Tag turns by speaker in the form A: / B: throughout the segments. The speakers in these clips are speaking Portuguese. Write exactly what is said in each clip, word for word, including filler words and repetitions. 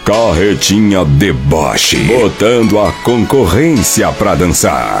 A: Carretinha Deboche, botando a concorrência pra dançar.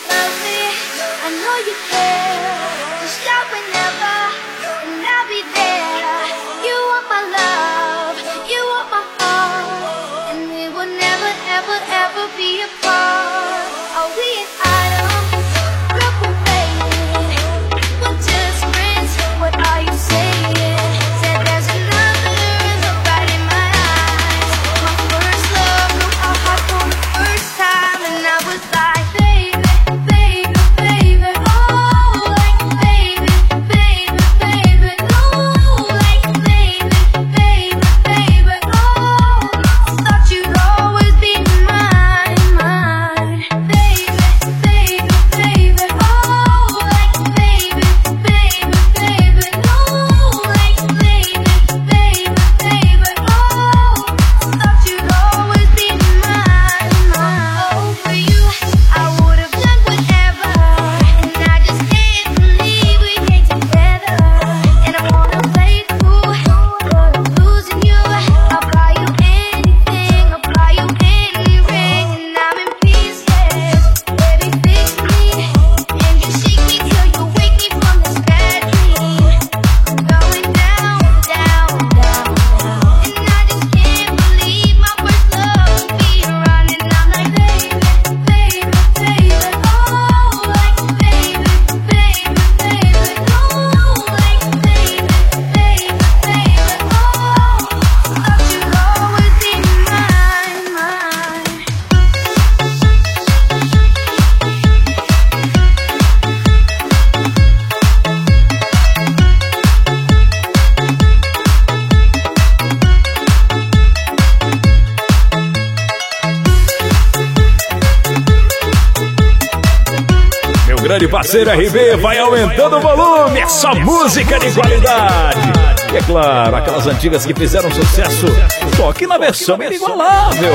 B: Grande parceiro R B, vai aumentando o volume, é só música de qualidade. E é claro, aquelas antigas que fizeram sucesso, só que na versão inigualável.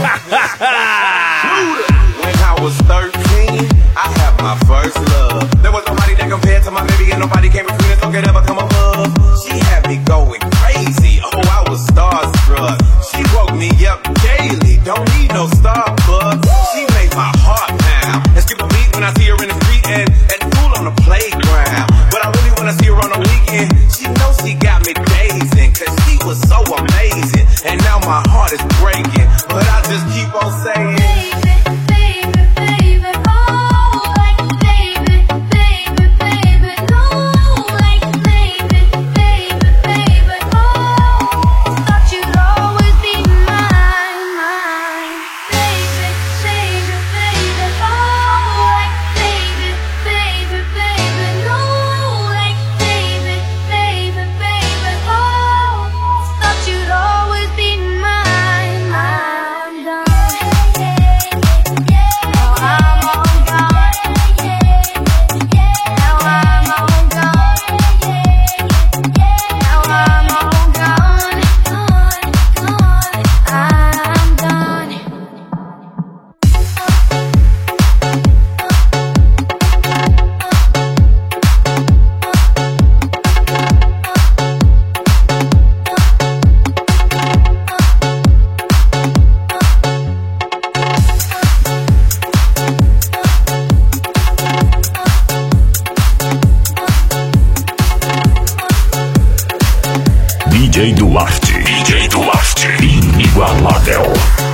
C: When I see her in the street and at school on the playground, but I really wanna see her on the weekend. She knows she got me dazing, cause she was so amazing, and now my heart is breaking, but I just keep on saying, baby, baby, baby, oh, like baby, baby, baby, no, like baby, baby, baby, oh, thought you'd always be mine, mine, baby, baby, baby, oh.
A: D J Duarte, D J Duarte, inigualável.